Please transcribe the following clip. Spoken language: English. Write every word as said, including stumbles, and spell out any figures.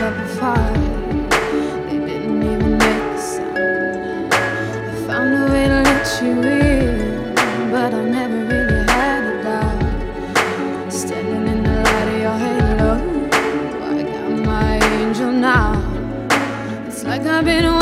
up a fight. They didn't even make a sound. I found a way to let you in, but I never really had a doubt. Standing in the light of your halo, I got my angel now. It's like I've been